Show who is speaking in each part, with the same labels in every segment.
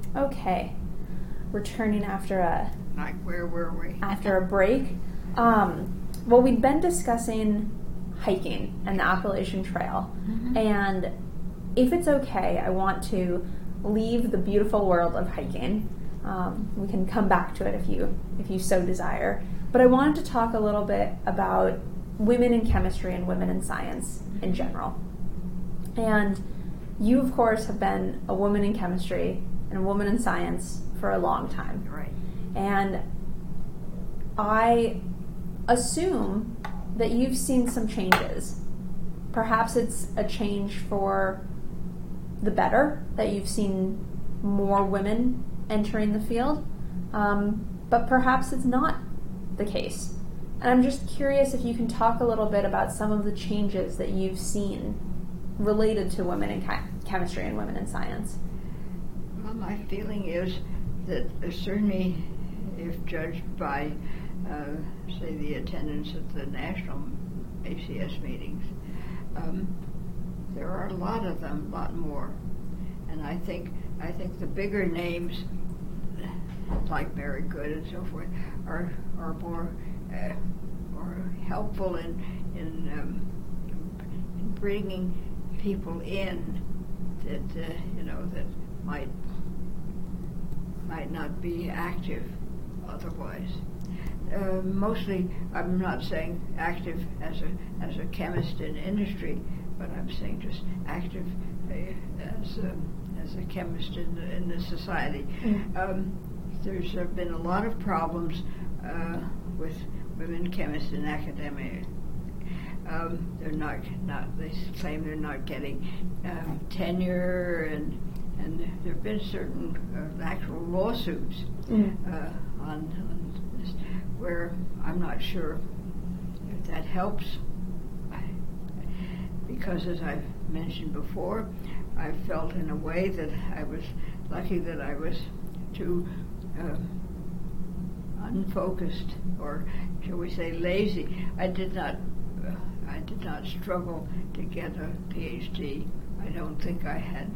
Speaker 1: Okay. Returning after a
Speaker 2: where were we?
Speaker 1: After a break. Well, we'd been discussing hiking and the Appalachian Trail.
Speaker 2: Mm-hmm.
Speaker 1: And if it's okay, I want to leave the beautiful world of hiking. We can come back to it if you so desire. But I wanted to talk a little bit about women in chemistry and women in science in general. And you, of course, have been a woman in chemistry and a woman in science for a long time.
Speaker 2: Right.
Speaker 1: And I assume that you've seen some changes. Perhaps it's a change for the better, that you've seen more women entering the field, but perhaps it's not the case. And I'm just curious if you can talk a little bit about some of the changes that you've seen related to women in chemistry and women in science.
Speaker 2: Well, my feeling is that certainly if judged by, say, the attendance at the national ACS meetings, there are a lot of them, a lot more. And I think the bigger names, like Mary Good and so forth, are more helpful in bringing people in that that might not be active otherwise. Mostly, I'm not saying active as a chemist in industry, but I'm saying just active as a chemist in the society. There's been a lot of problems with women chemists in academia. They're not. They claim they're not getting tenure, and there have been certain actual lawsuits on this, where I'm not sure if that helps. Because, as I've mentioned before, I felt in a way that I was lucky that I was too unfocused, or shall we say I did not struggle to get a PhD. I don't think I had.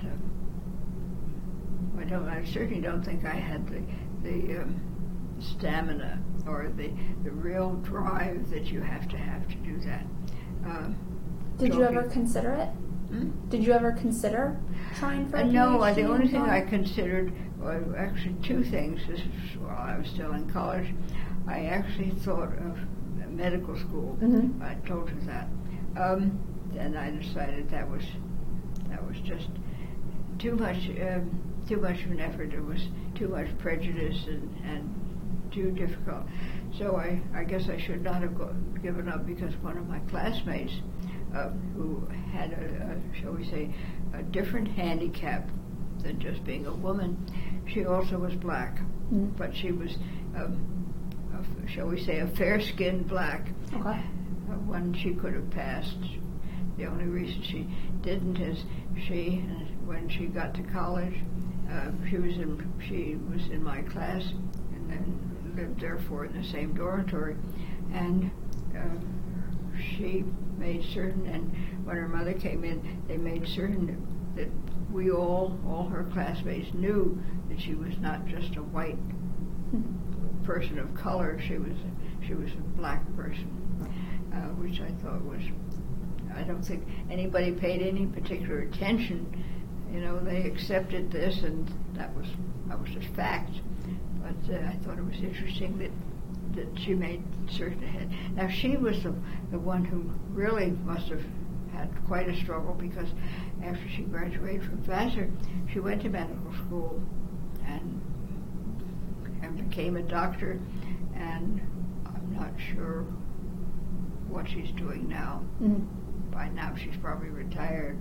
Speaker 2: I certainly don't think I had the stamina or the real drive that you have to do that.
Speaker 1: Did you ever consider it? Did you ever consider trying for a PhD?
Speaker 2: No, the only thing I considered, well, actually two things. This is while I was still in college. I actually thought of medical school.
Speaker 1: Mm-hmm.
Speaker 2: I told you that. Then I decided that was just too much of an effort. It was too much prejudice and too difficult. So I guess I should not have given up, because one of my classmates who had shall we say, a different handicap than just being a woman, she also was black, but she was, shall we say, a fair-skinned black.
Speaker 1: Okay.
Speaker 2: One she could have passed. The only reason she didn't is when she got to college, she was in my class, and then lived therefore in the same dormitory, and she made certain, and when her mother came in, they made certain that we all her classmates knew that she was not just a white person of color. She was a black person, which I thought was. I don't think anybody paid any particular attention. They accepted this, and that was just fact. But I thought it was interesting that she made certain ahead. Now, she was the one who really must have had quite a struggle, because after she graduated from Vassar, she went to medical school and became a doctor, and I'm not sure what she's doing now. By now she's probably retired,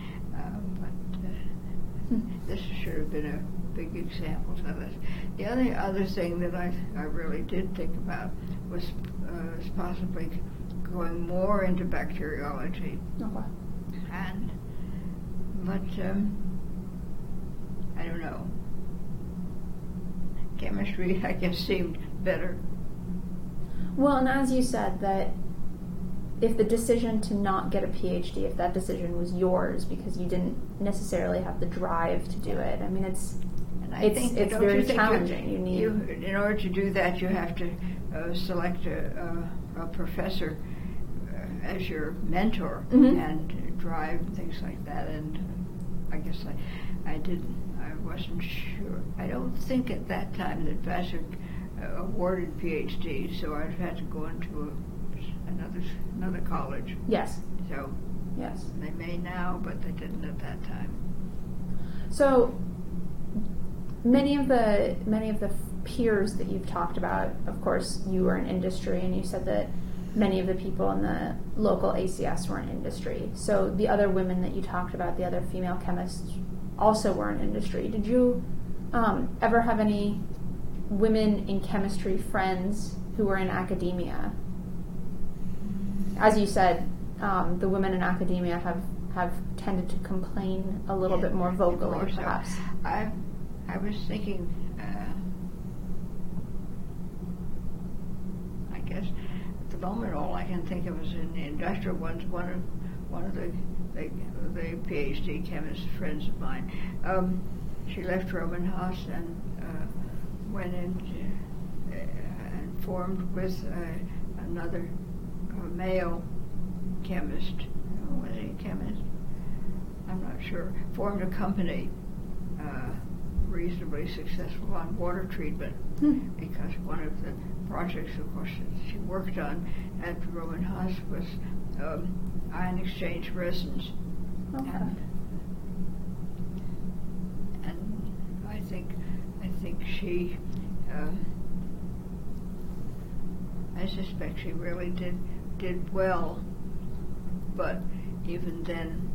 Speaker 2: but this should have been a big example of this. The other thing that I really did think about was possibly going more into bacteriology.
Speaker 1: Okay.
Speaker 2: But I don't know. Chemistry, I guess, seemed better.
Speaker 1: Well, and as you said, that if the decision to not get a PhD, if that decision was yours because you didn't necessarily have the drive to do it, I mean, it's
Speaker 2: And I
Speaker 1: It's
Speaker 2: think
Speaker 1: it's
Speaker 2: don't
Speaker 1: very
Speaker 2: you think
Speaker 1: challenging. You need
Speaker 2: in order to do that, you have to select a professor as your mentor
Speaker 1: Mhm.
Speaker 2: and drive things like that. And I guess I didn't. I wasn't sure. I don't think at that time that Vassar awarded PhD, so I'd had to go into another college.
Speaker 1: yes,
Speaker 2: So
Speaker 1: yes.
Speaker 2: they may now, but they didn't at that time.
Speaker 1: So many of the peers that you've talked about, of course, you were in industry, and you said that many of the people in the local ACS were in industry. So the other women that you talked about, the other female chemists, also were in industry. Did you ever have any women in chemistry friends who were in academia? As you said, the women in academia have tended to complain a little bit more vocally,
Speaker 2: More so.
Speaker 1: perhaps.
Speaker 2: I was thinking, I guess at the moment all I can think of is in the industrial ones. One of the PhD chemist friends of mine, she left Roman Haas and went in and formed with another male chemist. Was he a chemist? I'm not sure. Formed a company reasonably successful on water treatment because one of the projects, of course, that she worked on at Roman Haas was ion exchange resins.
Speaker 1: Okay.
Speaker 2: And I think she, I suspect she really did well, but even then,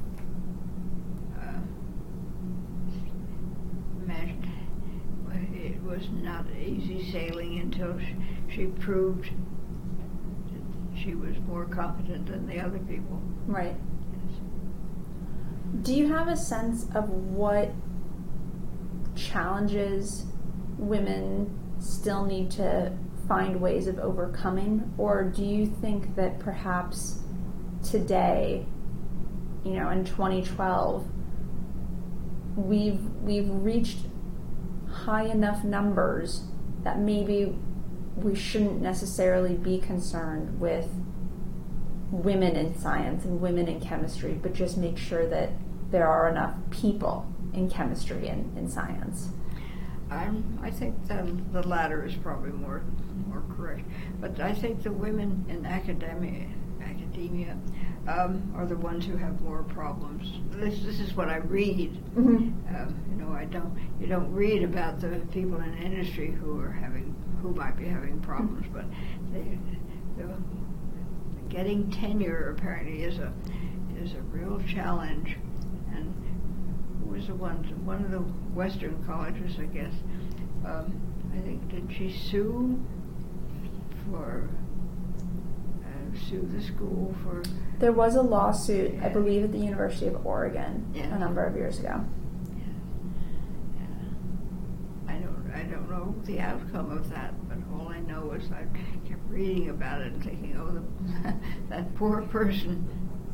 Speaker 2: it was not easy sailing until she proved that she was more competent than the other people.
Speaker 1: Right.
Speaker 2: Yes.
Speaker 1: Do you have a sense of what challenges women still need to find ways of overcoming? Or do you think that perhaps today, in 2012, we've reached high enough numbers that maybe we shouldn't necessarily be concerned with women in science and women in chemistry, but just make sure that there are enough people in chemistry and in science?
Speaker 2: I think the latter is probably more correct. But I think the women in academia are the ones who have more problems. This is what I read.
Speaker 1: Mm-hmm.
Speaker 2: You don't read about the people in industry who might be having problems, but getting tenure apparently is a real challenge. And who was the one of the Western colleges, I guess. I think, did she sue the school for?
Speaker 1: There was a lawsuit, I believe, at the University of Oregon a number of years ago.
Speaker 2: I don't know the outcome of that, but all I know is I kept reading about it and thinking, oh, that poor person.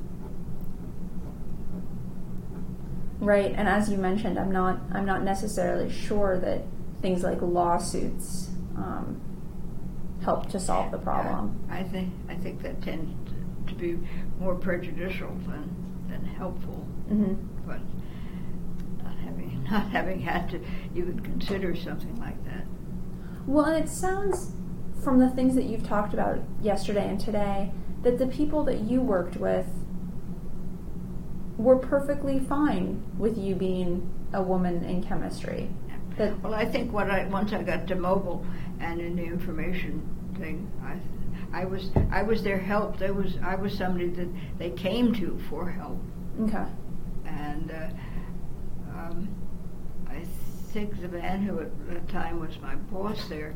Speaker 1: Right, and as you mentioned, I'm not necessarily sure that things like lawsuits help to solve the problem.
Speaker 2: I think that tends to be more prejudicial than helpful.
Speaker 1: Mm-hmm.
Speaker 2: But not having had to even consider something like that.
Speaker 1: Well, and it sounds from the things that you've talked about yesterday and today that the people that you worked with were perfectly fine with you being a woman in chemistry.
Speaker 2: Well, I think once I got to mobile and in the information thing, I was their help. I was somebody that they came to for help.
Speaker 1: Okay.
Speaker 2: And I think the man who at the time was my boss there,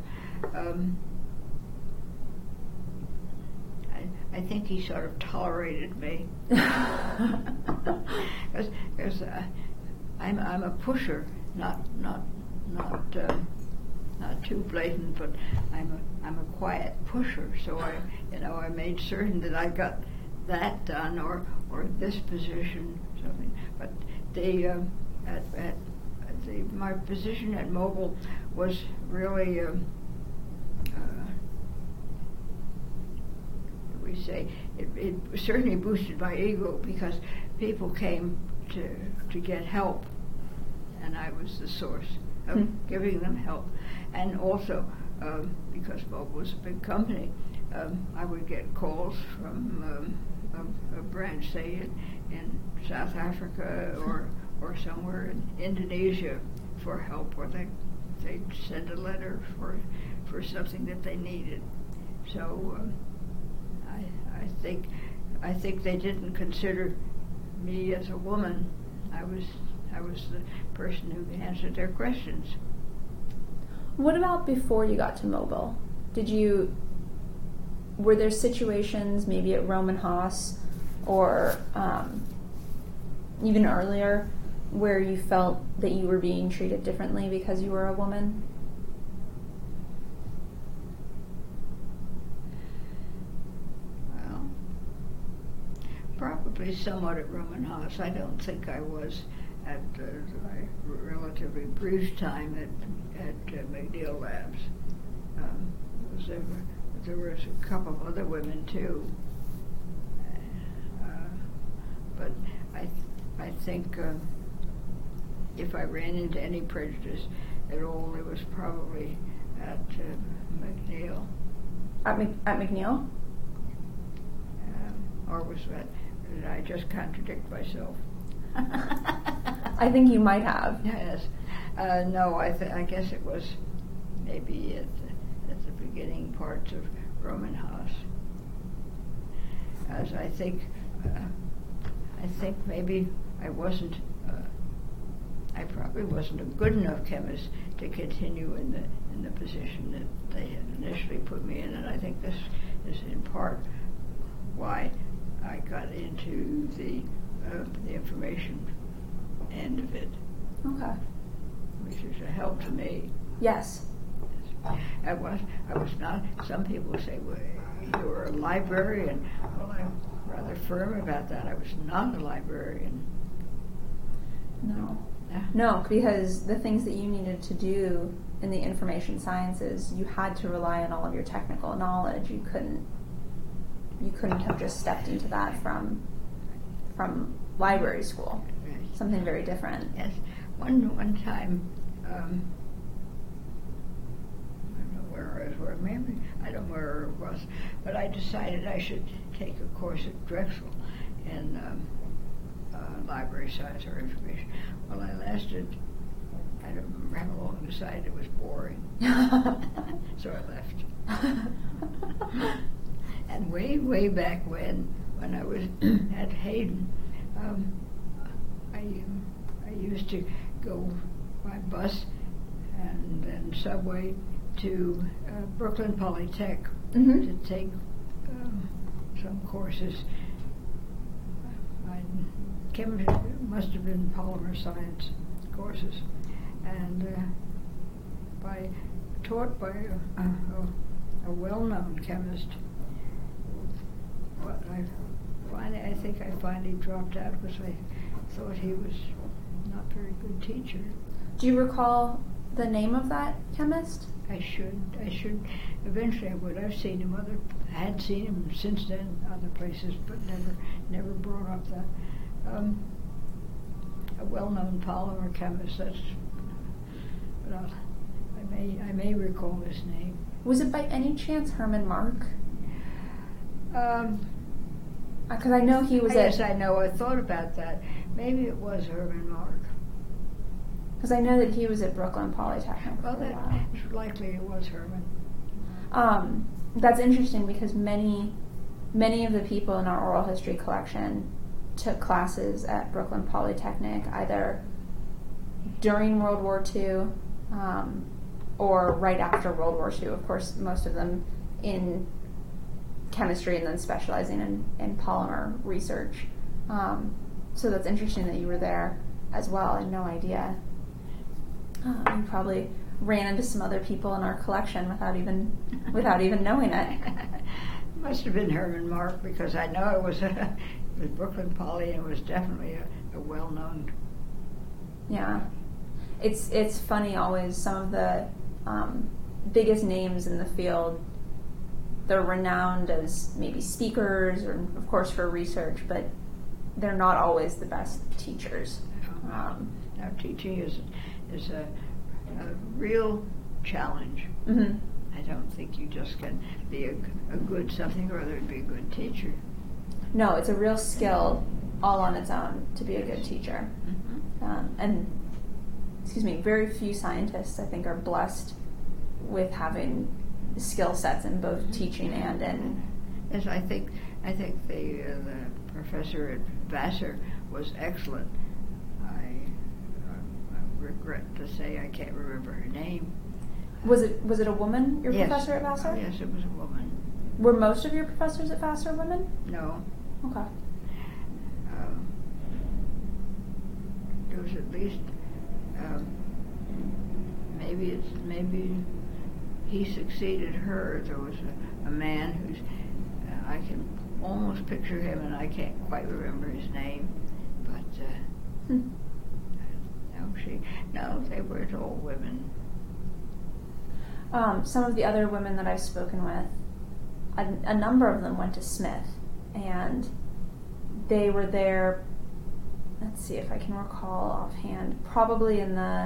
Speaker 2: I think he sort of tolerated me because I'm a pusher, not too blatant, but I'm a quiet pusher. So I made certain that I got that done or this position something. But they at my position at Mobile was really, we say, it certainly boosted my ego because people came to get help, and I was the source of giving them help. And also, because Mobile was a big company, I would get calls from a branch, say in South Africa or somewhere in Indonesia for help, or they'd send a letter for something that they needed. So I think they didn't consider me as a woman. I was the person who answered their questions.
Speaker 1: What about before you got to Mobile? Were there situations, maybe at Roman Haas or even earlier, where you felt that you were being treated differently because you were a woman?
Speaker 2: Well, probably somewhat at Roman Haas. I don't think I was at my relatively brief time at McNeil Labs. There was a couple of other women too, but I think if I ran into any prejudice at all, it was probably at McNeil.
Speaker 1: At McNeil?
Speaker 2: Or was that? Did I just contradict myself?
Speaker 1: I think you might have.
Speaker 2: Yes. No, I guess it was maybe at the beginning parts of Roman Haas. As I think maybe I probably wasn't a good enough chemist to continue in the position that they had initially put me in, and I think this is in part why I got into the information end of it.
Speaker 1: Okay.
Speaker 2: Which is a help to me.
Speaker 1: Yes.
Speaker 2: I was not. Some people say, well, you were a librarian. Well, I'm rather firm about that. I was not a librarian.
Speaker 1: No. No, because the things that you needed to do in the information sciences, you had to rely on all of your technical knowledge. You couldn't have just stepped into that from library school.
Speaker 2: Right.
Speaker 1: Something very different.
Speaker 2: Yes. One time, I don't know where I was, maybe, I don't know where it was, but I decided I should take a course at Drexel in library science or information. Well, I lasted, I don't remember how long, I decided it was boring. So I left. And way back when I was at Hayden, I used to go by bus and then subway to Brooklyn Polytech to take some courses. Chemistry must have been polymer science courses, and taught by a well-known chemist. But I think I finally dropped out because I thought he was not a very good teacher.
Speaker 1: Do you recall the name of that chemist?
Speaker 2: I should. Eventually I would. I've seen him had seen him since then other places, but never brought up that. A well-known polymer chemist. But I may recall his name.
Speaker 1: Was it by any chance Herman Mark? Because I know he was
Speaker 2: Yes, I know. I thought about that. Maybe it was Herman Mark.
Speaker 1: Because I know that he was at Brooklyn Polytechnic.
Speaker 2: Well, that's likely it was Herman.
Speaker 1: That's interesting because many of the people in our oral history collection took classes at Brooklyn Polytechnic either during World War II or right after World War II. Of course, most of them in chemistry and then specializing in polymer research. So that's interesting that you were there as well. I had no idea. You probably ran into some other people in our collection without even knowing it.
Speaker 2: Must have been Herman Mark because I know it was Brooklyn Poly and it was definitely a well-known.
Speaker 1: Yeah. It's funny always, some of the biggest names in the field, they're renowned as maybe speakers or of course for research, but they're not always the best teachers.
Speaker 2: Now teaching is a real challenge.
Speaker 1: Mm-hmm.
Speaker 2: I don't think you just can be a good something or other to be a good teacher.
Speaker 1: No, it's a real skill all on its own to be a good teacher.
Speaker 2: Mm-hmm.
Speaker 1: And very few scientists, I think, are blessed with having skill sets in both teaching and in...
Speaker 2: Yes, I think the professor at Vassar was excellent. I regret to say I can't remember her name.
Speaker 1: Was it a woman, your
Speaker 2: Yes.
Speaker 1: professor at Vassar?
Speaker 2: Oh, yes, it was a woman.
Speaker 1: Were most of your professors at Vassar women?
Speaker 2: No.
Speaker 1: Okay.
Speaker 2: There was at least maybe he succeeded her. There was a man who's I can almost picture him, and I can't quite remember his name. But no, they weren't all women.
Speaker 1: Some of the other women that I've spoken with, a number of them went to Smith, and they were there. Let's see if I can recall offhand. Probably in the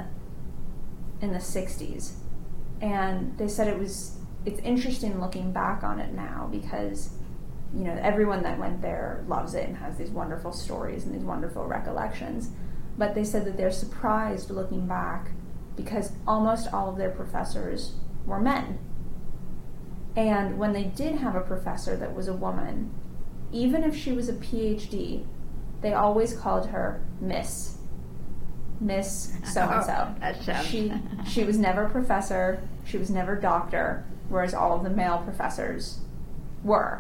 Speaker 1: 60s, and they said it's interesting looking back on it now because everyone that went there loves it and has these wonderful stories and these wonderful recollections. But they said that they're surprised looking back because almost all of their professors were men. And when they did have a professor that was a woman, even if she was a PhD, they always called her Miss so-and-so.
Speaker 2: Oh, that sounds...
Speaker 1: She was never professor, she was never doctor, whereas all of the male professors were.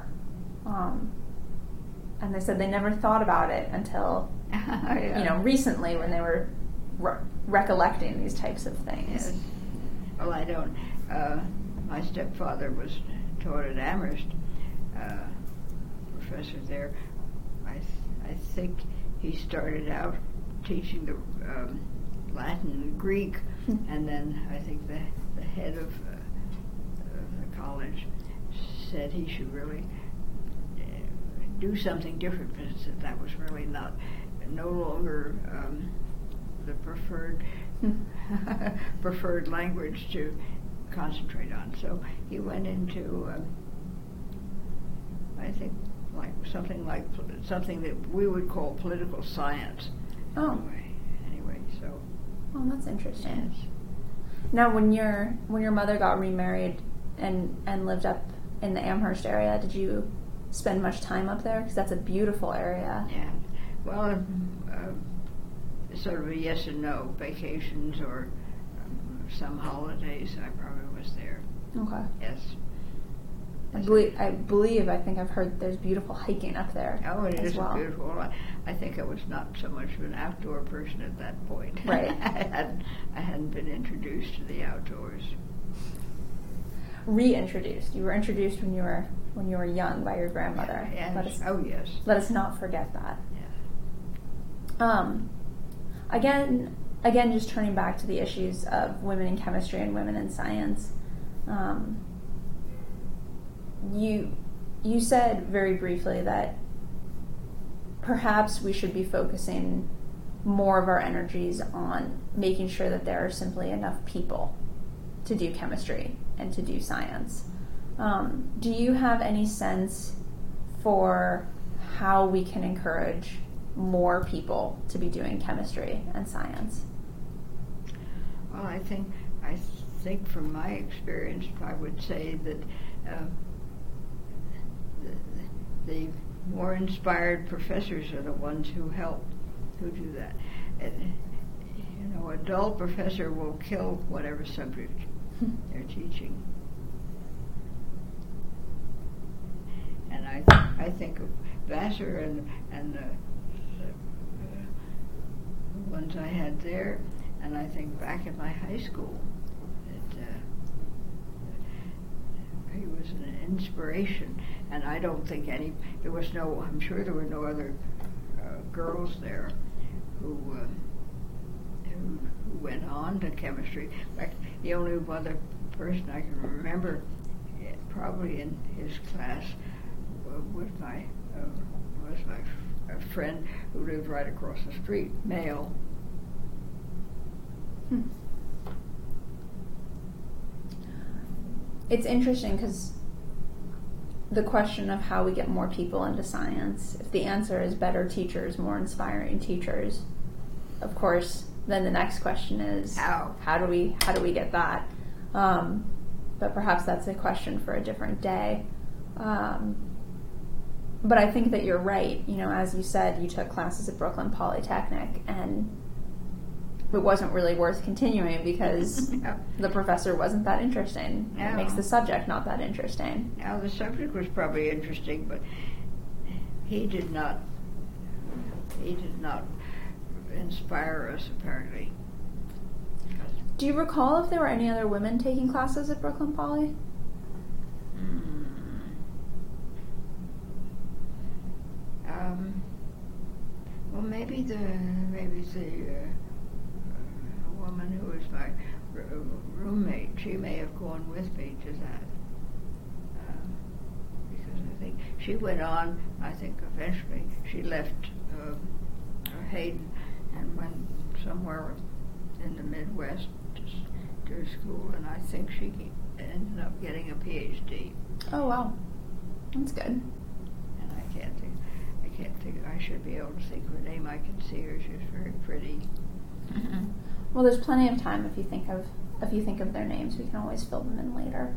Speaker 1: And they said they never thought about it until, recently when they were recollecting these types of things.
Speaker 2: Yes. Well, I don't. My stepfather was taught at Amherst, professor there. I think he started out teaching the Latin and Greek, and then I think the head of the college said he should really do something different, because that was really no longer the preferred language to concentrate on. So he went into I think something that we would call political science.
Speaker 1: Oh.
Speaker 2: Anyway, so.
Speaker 1: Oh, that's interesting.
Speaker 2: Yes.
Speaker 1: Now, when your mother got remarried and lived up in the Amherst area, did you spend much time up there? Because that's a beautiful area.
Speaker 2: Yeah. Well, sort of a yes and no. Vacations or some holidays, I probably was there. I
Speaker 1: think I've heard there's beautiful hiking up there.
Speaker 2: Oh, it is
Speaker 1: well.
Speaker 2: beautiful. I think I was not so much of an outdoor person at that point.
Speaker 1: Right.
Speaker 2: I hadn't been introduced to the outdoors.
Speaker 1: Reintroduced. You were introduced when you were young by your grandmother.
Speaker 2: Yes. Yes.
Speaker 1: Let us not forget that.
Speaker 2: Yes.
Speaker 1: Again, just turning back to the issues of women in chemistry and women in science. You said very briefly that perhaps we should be focusing more of our energies on making sure that there are simply enough people to do chemistry and to do science. Do you have any sense for how we can encourage more people to be doing chemistry and science?
Speaker 2: Well, I think from my experience, I would say that the more inspired professors are the ones who do that. A dull professor will kill whatever subject they're teaching. And I think of Vassar and the ones I had there, and I think back at my high school that he was an inspiration. And I don't think I'm sure there were no other girls there who went on to chemistry. Like the only other person I can remember, probably in his class, was my a friend who lived right across the street, male.
Speaker 1: It's interesting because the question of how we get more people into science, if the answer is better teachers, more inspiring teachers, of course, then the next question is how do we get that? But perhaps that's a question for a different day. But I think that you're right. You know, as you said, you took classes at Brooklyn Polytechnic, and it wasn't really worth continuing because the professor wasn't that interesting. No. It makes the subject not that interesting.
Speaker 2: Now, the subject was probably interesting, but he did not inspire us, apparently.
Speaker 1: Do you recall if there were any other women taking classes at Brooklyn Poly?
Speaker 2: Well, maybe the woman who was my roommate, she may have gone with me to that. Because I think she went on, I think eventually she left Hayden and went somewhere in the Midwest to school, and I think she ended up getting a PhD.
Speaker 1: Oh, wow. That's good.
Speaker 2: And I can't think, I should be able to think of her name. I can see her. She's very pretty.
Speaker 1: Mm-hmm. Well, there's plenty of time if you think of their names. We can always fill them in later.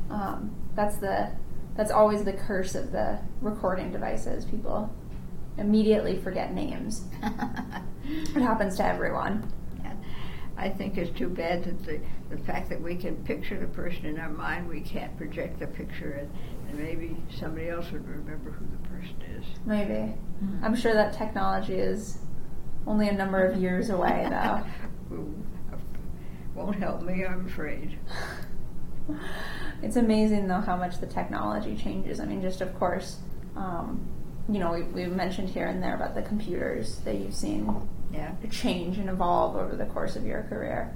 Speaker 1: That's always the curse of the recording devices. People immediately forget names. It happens to everyone.
Speaker 2: Yeah. I think it's too bad that the fact that we can picture the person in our mind, we can't project the picture, and maybe somebody else would remember who the person is.
Speaker 1: Maybe. Mm-hmm. I'm sure that technology is only a number of years away, though.
Speaker 2: Won't help me, I'm afraid.
Speaker 1: It's amazing, though, how much the technology changes. I mean, just of course, we've mentioned here and there about the computers that you've seen change and evolve over the course of your career.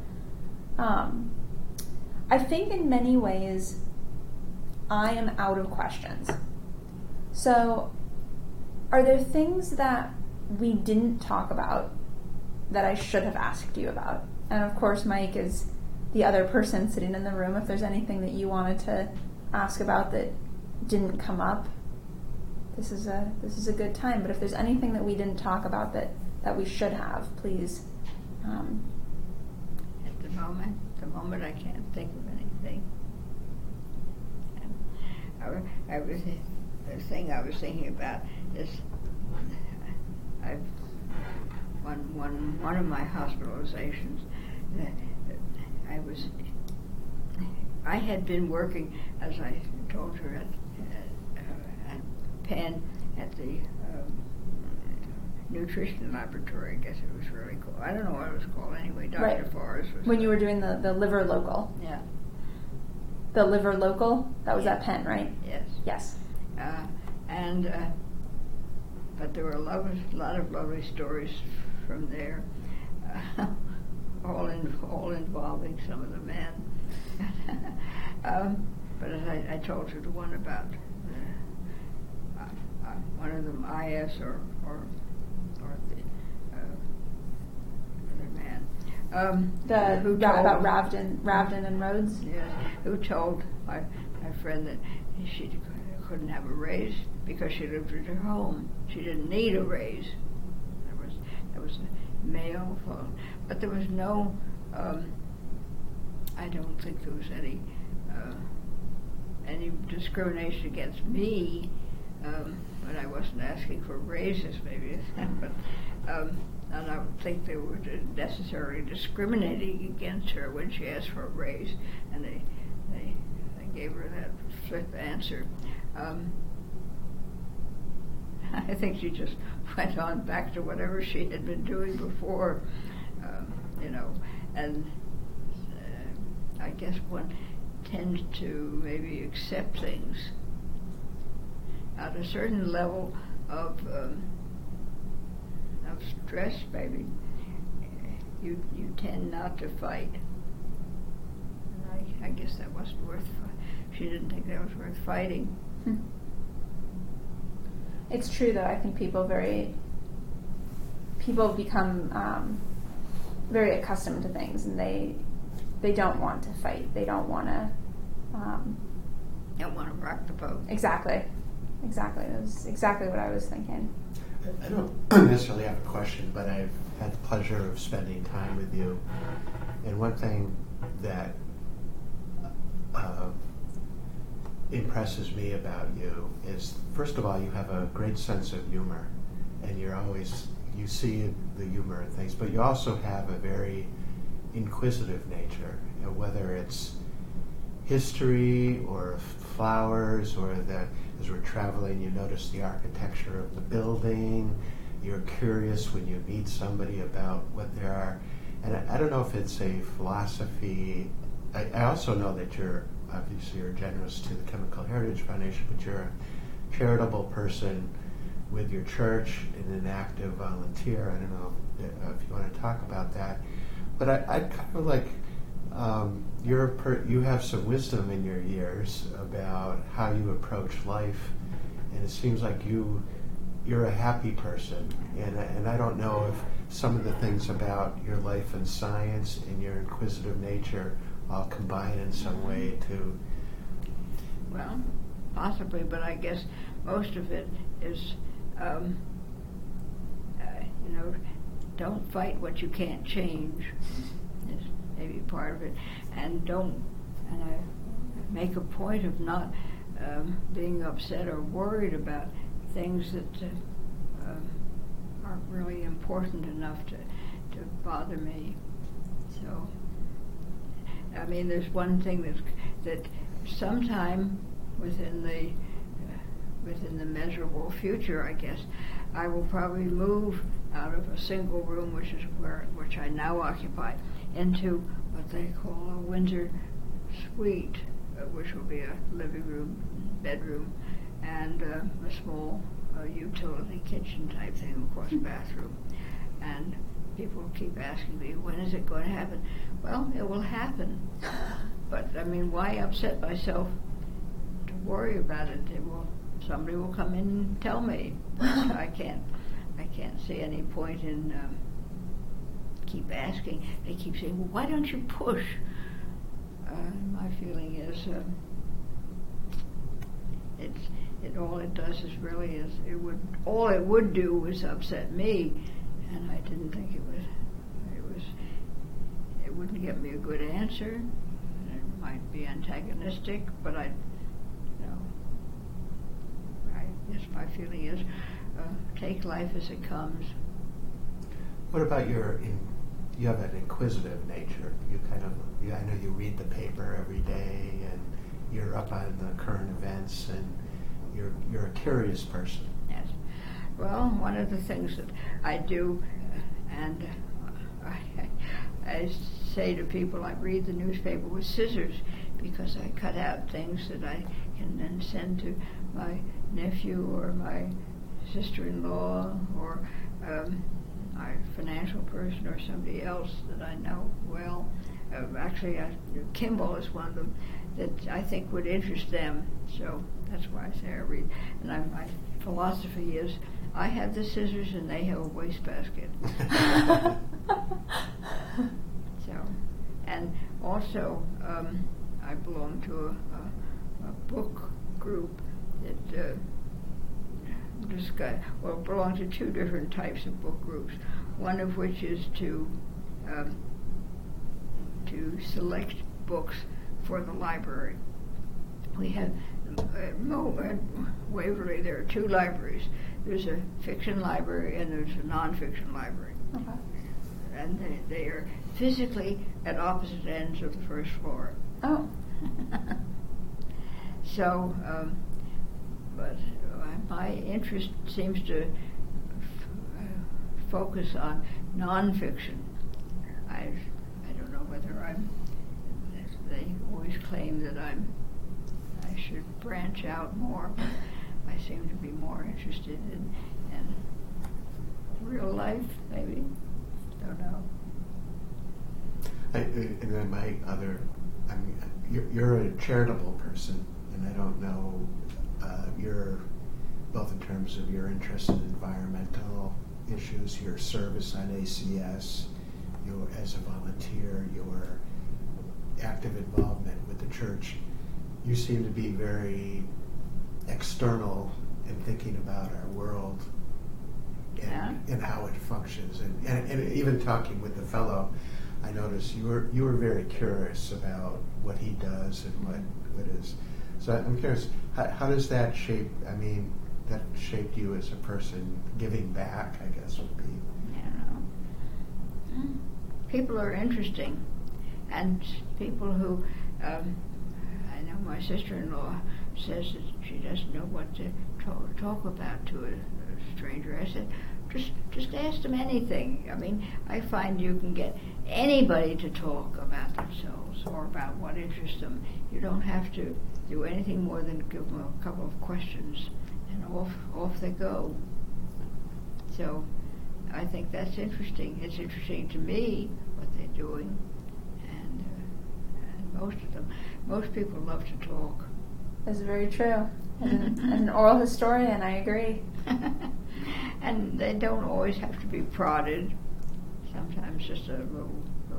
Speaker 1: I think in many ways, I am out of questions. So, are there things that we didn't talk about that I should have asked you about? And of course, Mike is the other person sitting in the room. If there's anything that you wanted to ask about that didn't come up, this is a good time. But if there's anything that we didn't talk about that we should have, please.
Speaker 2: At the moment, I can't think of anything. The thing I was thinking about is one of my hospitalizations. I had been working, as I told her, at Penn at the nutrition laboratory. I guess it was really cool. I don't know what it was called anyway. Dr.
Speaker 1: Right.
Speaker 2: Forrest was.
Speaker 1: When you were doing the liver local.
Speaker 2: Yeah.
Speaker 1: The liver local, that was at Penn, right?
Speaker 2: Yes.
Speaker 1: Yes.
Speaker 2: But there were a lot of lovely stories from there, all involving some of the men. But as I told you the one about one of them, IS or the other man.
Speaker 1: About Ravden and Rhodes?
Speaker 2: Yes, who told my friend that she couldn't have a raise because she lived at her home. She didn't need a raise. There was a male phone, but there was no. I don't think there was any discrimination against me, but I wasn't asking for raises, maybe. But and I don't think they were necessarily discriminating against her when she asked for a raise, and they gave her that flip answer. I think she just went on back to whatever she had been doing before, and I guess one tends to maybe accept things at a certain level of stress, maybe. you tend not to fight. And I guess that wasn't worth. She didn't think that was worth fighting.
Speaker 1: It's true, though. I think people become very accustomed to things, and they don't want to fight. They don't want to.
Speaker 2: Don't want to rock the boat.
Speaker 1: Exactly. That was exactly what I was thinking.
Speaker 3: I don't necessarily have a question, but I've had the pleasure of spending time with you. And one thing that impresses me about you is, first of all, you have a great sense of humor, and you see the humor in things, but you also have a very inquisitive nature, whether it's history or flowers, or as we're traveling, you notice the architecture of the building. You're curious when you meet somebody about what they are. And I don't know if it's a philosophy. I also know that you're generous to the Chemical Heritage Foundation, but you're a charitable person with your church and an active volunteer. I don't know if you want to talk about that. But I'd kind of like, you have some wisdom in your years about how you approach life, and it seems like you're a happy person. And I don't know if some of the things about your life and science and your inquisitive nature all combine in some way to...
Speaker 2: Well, possibly, but I guess most of it is, don't fight what you can't change. Is maybe part of it, and I make a point of not being upset or worried about things that aren't really important enough to bother me. So, I mean, there's one thing that sometime within the measurable future, I guess, I will probably move out of a single room, which I now occupy, into what they call a winter suite, which will be a living room, bedroom, and a small utility kitchen type thing, of course, bathroom. And people keep asking me, when is it going to happen? Well, it will happen. But, I mean, why upset myself to worry about it? Somebody will come in and tell me. I can't see any point in keep asking. They keep saying, well, why don't you push? My feeling is all it does is really all it would do was upset me, and I didn't think it wouldn't get me a good answer. It might be antagonistic, but I guess my feeling is take life as it comes.
Speaker 3: What about you have an inquisitive nature. I know you read the paper every day, and you're up on the current events, and you're a curious person.
Speaker 2: Yes. Well, one of the things that I do, and I say to people, I read the newspaper with scissors, because I cut out things that I can then send to my nephew or my sister-in-law or my financial person or somebody else that I know well. Actually, Kimball is one of them that I think would interest them. So that's why I say I read. And my philosophy is, I have the scissors and they have a wastebasket. So, and also I belong to a book group that belong to two different types of book groups. One of which is to select books for the library. We have at Waverly. There are two libraries. There's a fiction library and there's a nonfiction library.
Speaker 1: Okay.
Speaker 2: And they are physically at opposite ends of the first floor.
Speaker 1: Oh.
Speaker 2: So, but my interest seems to focus on nonfiction. I don't know whether they always claim that I should branch out more. I seem to be more interested in real life, maybe. Don't know.
Speaker 3: And then I mean, you're a charitable person, and I don't know, you're both in terms of your interest in environmental issues, your service on ACS, your as a volunteer, your active involvement with the church. You seem to be very external in thinking about our world and how it functions. And even talking with the fellow, I noticed you were very curious about what he does and what is. So I'm curious, how does that shape, I mean, that shaped you as a person? Giving back, I guess, would be.
Speaker 2: I don't know. People are interesting, and people who, I know my sister-in-law says that she doesn't know what to talk about to a stranger. I said, just ask them anything. I mean, I find you can get anybody to talk about themselves or about what interests them. You don't have to do anything more than give them a couple of questions, and off they go. So I think that's interesting. It's interesting to me what they're doing, and most people love to talk.
Speaker 1: That's very true. As an oral historian, I agree.
Speaker 2: And they don't always have to be prodded. Sometimes just a little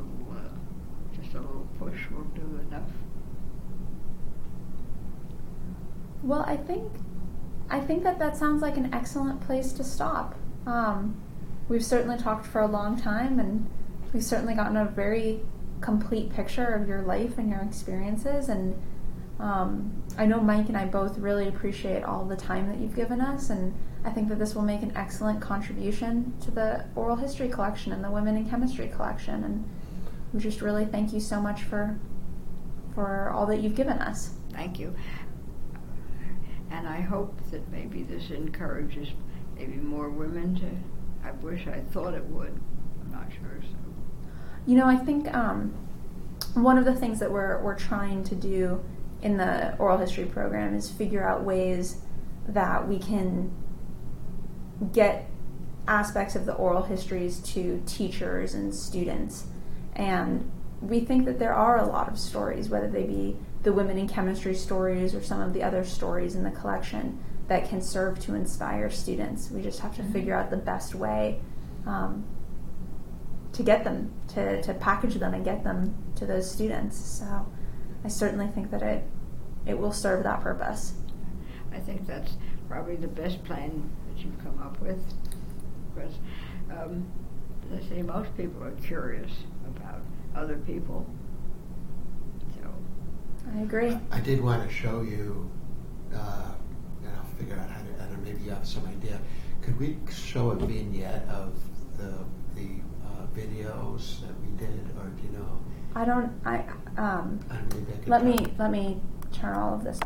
Speaker 2: push will do enough.
Speaker 1: Well, I think that sounds like an excellent place to stop. We've certainly talked for a long time, and we've certainly gotten a very complete picture of your life and your experiences. And I know Mike and I both really appreciate all the time that you've given us, and I think that this will make an excellent contribution to the oral history collection and the women in chemistry collection. And we just really thank you so much for all that you've given us.
Speaker 2: Thank you. And I hope that maybe this encourages maybe more women to. I wish I thought it would. I'm not sure. So.
Speaker 1: You know, I think one of the things that we're trying to do in the oral history program is figure out ways that we can get aspects of the oral histories to teachers and students. And we think that there are a lot of stories, whether they be the women in chemistry stories or some of the other stories in the collection, that can serve to inspire students. We just have to figure out the best way to get them, to package them and get them to those students. So I certainly think that it will serve that purpose.
Speaker 2: I think that's probably the best plan that you've come up with, because as I say, most people are curious about other people. So
Speaker 1: I agree.
Speaker 3: I did want to show you, and I'll figure out how to, I don't know, maybe you have some idea. Could we show a vignette of the videos that we did, or do you know?
Speaker 1: Let me turn all of this